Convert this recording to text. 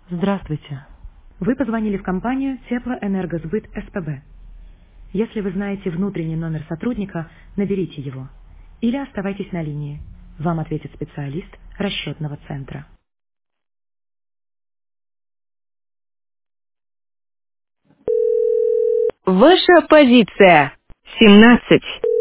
Здравствуйте. Вы позвонили в компанию Теплоэнергосбыт СПБ. Если вы знаете внутренний номер сотрудника, наберите его. Или оставайтесь на линии. Вам ответит специалист расчетного центра. Ваша позиция 17.